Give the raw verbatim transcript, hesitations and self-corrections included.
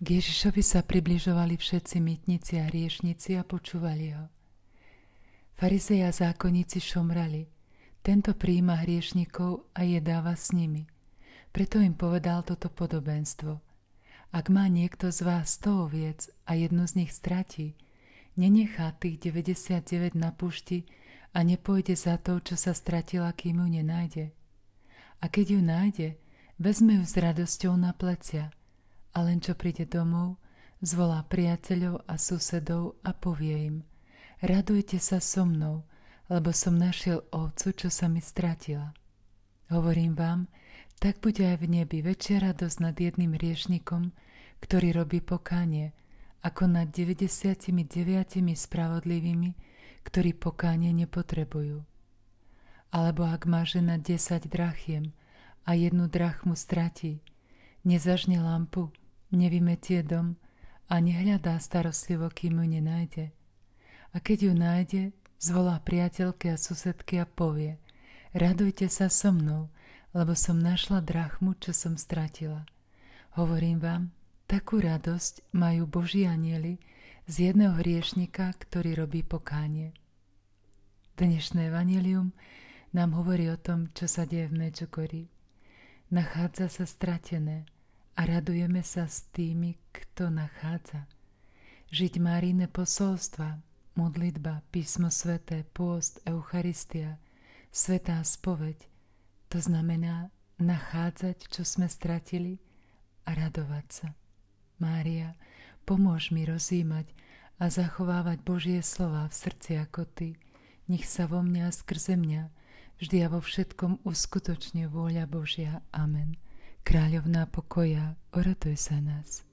K Ježišovi sa približovali všetci mýtnici a hriešnici a počúvali ho. Farizei a zákonníci šomrali. Tento prijíma hriešnikov a jedáva s nimi. Preto im povedal toto podobenstvo. Ak má niekto z vás sto oviec a jednu z nich stratí, nenechá tých deväťdesiatdeväť na púšti a nepôjde za tou, čo sa stratila, kým ju nenájde. A keď ju nájde, vezme ju s radosťou na plecia a len čo príde domov, zvolá priateľov a susedov a povie im: radujte sa so mnou, lebo som našiel ovcu, čo sa mi stratila. Hovorím vám, tak bude aj v nebi väčšia radosť nad jedným hriešnikom, ktorý robí pokánie, ako nad deväťdesiatdeväť spravodlivými, ktorí pokánie nepotrebujú. Alebo ak má žena desať drachiem a jednu drachmu stratí, nezažne lampu, nevymetie dom a nehľadá starostlivo, kým ju nenájde. A keď ju nájde, zvolá priateľky a susedky a povie: radujte sa so mnou, lebo som našla drachmu, čo som stratila. Hovorím vám, takú radosť majú Boží anjeli z jedného hriešnika, ktorý robí pokánie. Dnešné evanjelium nám hovorí o tom, čo sa deje v Medžugorji. Nachádza sa stratené a radujeme sa s tými, kto nachádza. Žiť Márijine posolstva, modlitba, písmo sväté, pôst, Eucharistia, svätá spoveď, to znamená nachádzať, čo sme stratili a radovať sa. Mária, pomôž mi rozjímať a zachovávať Božie slová v srdci ako Ty. Nech sa vo mňa a skrze mňa vždy a vo všetkom uskutočne vôľa Božia. Amen. Kráľovná pokoja, oratuj sa nás.